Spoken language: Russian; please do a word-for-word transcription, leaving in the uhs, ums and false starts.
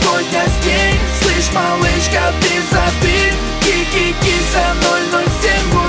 сегодня с ней. Слышь, малышка, ты забит, ки-ки-киса ноль ноль семь.